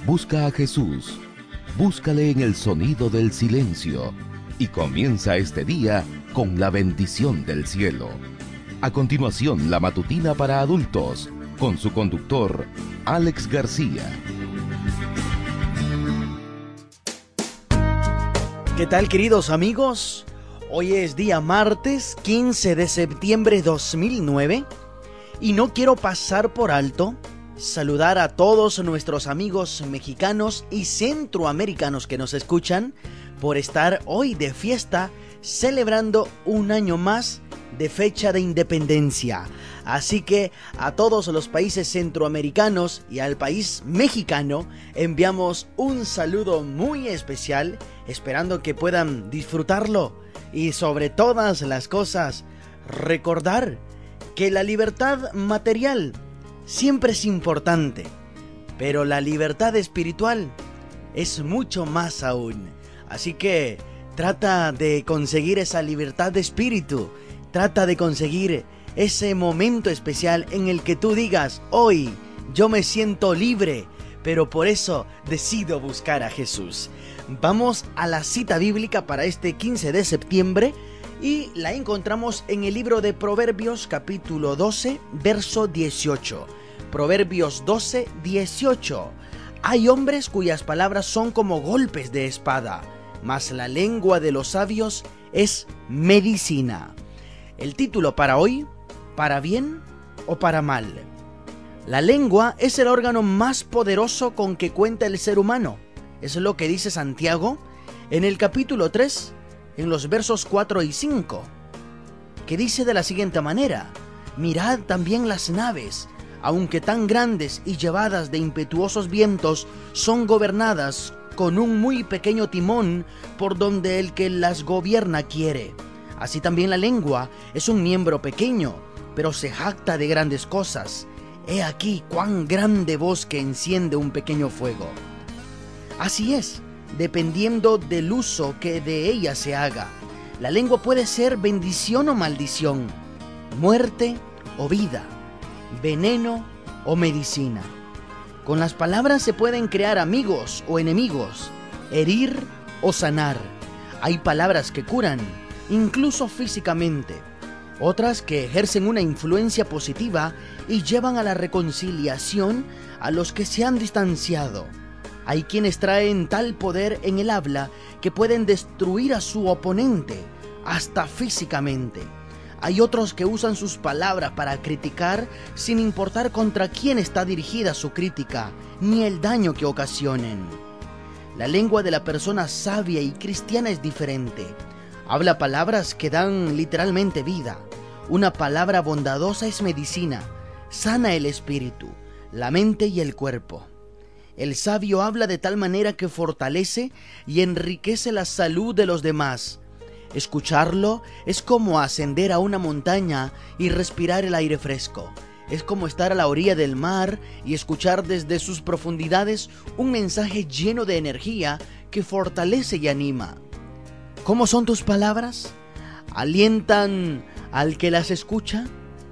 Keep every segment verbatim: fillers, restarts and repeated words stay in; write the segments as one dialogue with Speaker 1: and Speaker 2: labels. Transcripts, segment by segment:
Speaker 1: Busca a Jesús, búscale en el sonido del silencio y comienza este día con la bendición del cielo. A continuación, la matutina para adultos, con su conductor, Alex García.
Speaker 2: ¿Qué tal, queridos amigos? Hoy es día martes quince de septiembre de dos mil nueve y no quiero pasar por alto saludar a todos nuestros amigos mexicanos y centroamericanos que nos escuchan por estar hoy de fiesta celebrando un año más de fecha de independencia. Así que a todos los países centroamericanos y al país mexicano enviamos un saludo muy especial, esperando que puedan disfrutarlo y sobre todas las cosas recordar que la libertad material siempre es importante, pero la libertad espiritual es mucho más aún. Así que trata de conseguir esa libertad de espíritu, trata de conseguir ese momento especial en el que tú digas: hoy yo me siento libre, pero por eso decido buscar a Jesús. Vamos a la cita bíblica para este quince de septiembre y la encontramos en el libro de Proverbios capítulo doce, verso dieciocho. Proverbios doce, dieciocho. Hay hombres cuyas palabras son como golpes de espada, mas la lengua de los sabios es medicina. El título para hoy: ¿para bien o para mal? La lengua es el órgano más poderoso con que cuenta el ser humano. Es lo que dice Santiago en el capítulo tres, en los versos cuatro y cinco, que dice de la siguiente manera: mirad también las naves, aunque tan grandes y llevadas de impetuosos vientos, son gobernadas con un muy pequeño timón por donde el que las gobierna quiere. Así también la lengua es un miembro pequeño, pero se jacta de grandes cosas. He aquí cuán grande bosque enciende un pequeño fuego. Así es, dependiendo del uso que de ella se haga. La lengua puede ser bendición o maldición, muerte o vida, veneno o medicina. Con las palabras se pueden crear amigos o enemigos, herir o sanar. Hay palabras que curan, incluso físicamente. Otras que ejercen una influencia positiva y llevan a la reconciliación a los que se han distanciado. Hay quienes traen tal poder en el habla que pueden destruir a su oponente, hasta físicamente. Hay otros que usan sus palabras para criticar sin importar contra quién está dirigida su crítica, ni el daño que ocasionen. La lengua de la persona sabia y cristiana es diferente. Habla palabras que dan literalmente vida. Una palabra bondadosa es medicina, sana el espíritu, la mente y el cuerpo. El sabio habla de tal manera que fortalece y enriquece la salud de los demás. Escucharlo es como ascender a una montaña y respirar el aire fresco. Es como estar a la orilla del mar y escuchar desde sus profundidades un mensaje lleno de energía que fortalece y anima. ¿Cómo son tus palabras? ¿Alientan al que las escucha?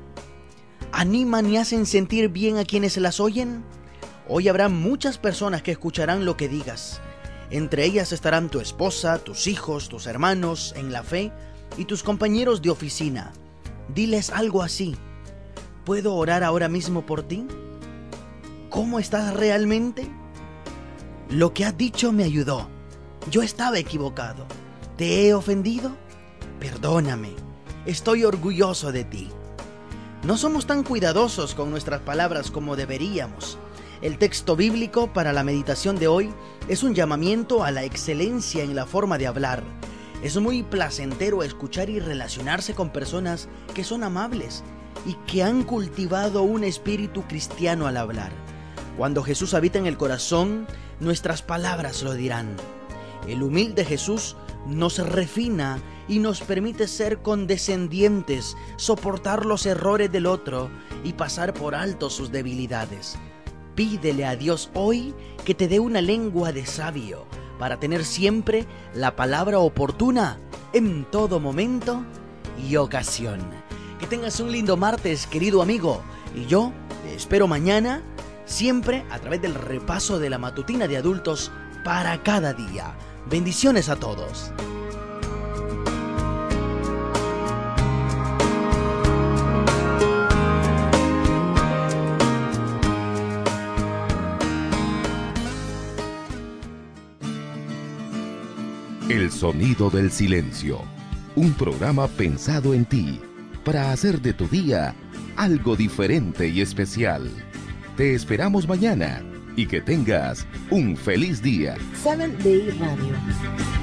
Speaker 2: ¿Animan y hacen sentir bien a quienes las oyen? Hoy habrá muchas personas que escucharán lo que digas. Entre ellas estarán tu esposa, tus hijos, tus hermanos en la fe y tus compañeros de oficina. Diles algo así: ¿puedo orar ahora mismo por ti? ¿Cómo estás realmente? Lo que has dicho me ayudó. Yo estaba equivocado. ¿Te he ofendido? Perdóname. Estoy orgulloso de ti. No somos tan cuidadosos con nuestras palabras como deberíamos. El texto bíblico para la meditación de hoy es un llamamiento a la excelencia en la forma de hablar. Es muy placentero escuchar y relacionarse con personas que son amables y que han cultivado un espíritu cristiano al hablar. Cuando Jesús habita en el corazón, nuestras palabras lo dirán. El humilde Jesús nos refina y nos permite ser condescendientes, soportar los errores del otro y pasar por alto sus debilidades. Pídele a Dios hoy que te dé una lengua de sabio para tener siempre la palabra oportuna en todo momento y ocasión. Que tengas un lindo martes, querido amigo, y yo te espero mañana siempre a través del repaso de la matutina de adultos para cada día. Bendiciones a todos.
Speaker 1: El sonido del silencio, un programa pensado en ti, para hacer de tu día algo diferente y especial. Te esperamos mañana y que tengas un feliz día.
Speaker 3: Seventh Day Radio.